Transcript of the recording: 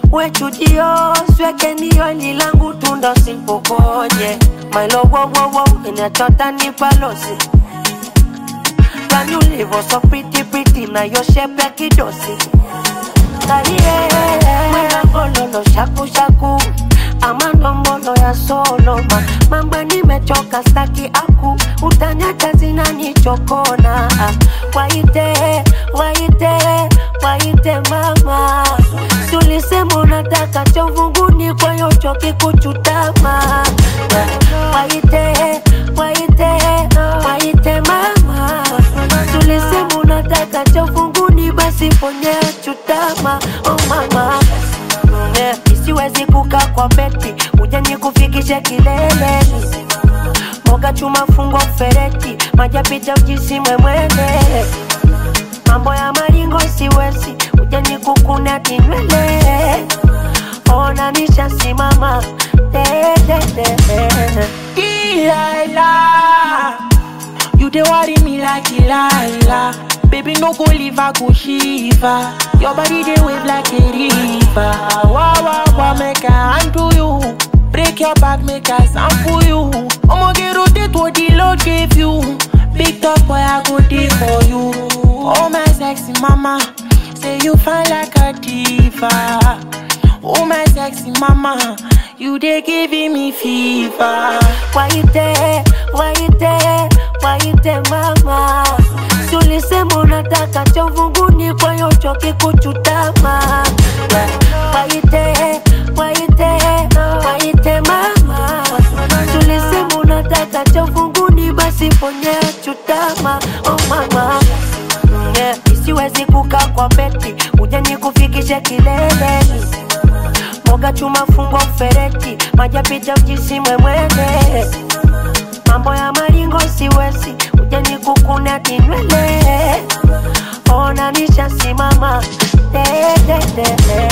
we chudio sweke niyo nilangu tundo simpokonye. My love, wow, wow, wow, in a chota ni palosi. Can you live so pretty, pretty, na yo shape ya kidosi. Kahiye, mwena gololo, shaku, shaku. Amando mbono ya solo, mamba nimechoka staki aku. Utanyaka zina nichokona. Waite, waite, waite mama. Sulisema unataka chovunguni kwa yocho kikuchutama. Waite, waite, waite mama. Sulisema unataka chovunguni basi ponye chutama. Oh mama, isiwezi kukaa kwa beti, uje nikufikishe kileleni. Moga chuma fungo fereti, maja pita ujisime mwene. Mambo ya maringo siwezi, uje nikukune tinwele. Ona nisha simama, Delilah, you dey worry me like Delilah. Baby, no go leave, I go shiva. Your body dey wave like a river. Wow, wow, wow, make I handle you. Break your back, make I sample you. I'ma get rotate what the Lord gave you. Big top boy, I go dig for you. Oh my sexy mama, say you fine like a diva. Oh my sexy mama, you dey giving me fever. Waite, waite, waite mama. Sulisema unataka chovunguni kwa yocho kikuchutama. Waite, waite, waite mama. Sulisema unataka chovunguni basi ponye chutama. Oh mama, isiwezi kukaa kwa beti, uje nikufikishe kileleni. Moga chuma fungo fereti, maja pita ujisime mwene. Mambo ya maringo siwezi, uje nikukune tinwele. Ona nisha simama,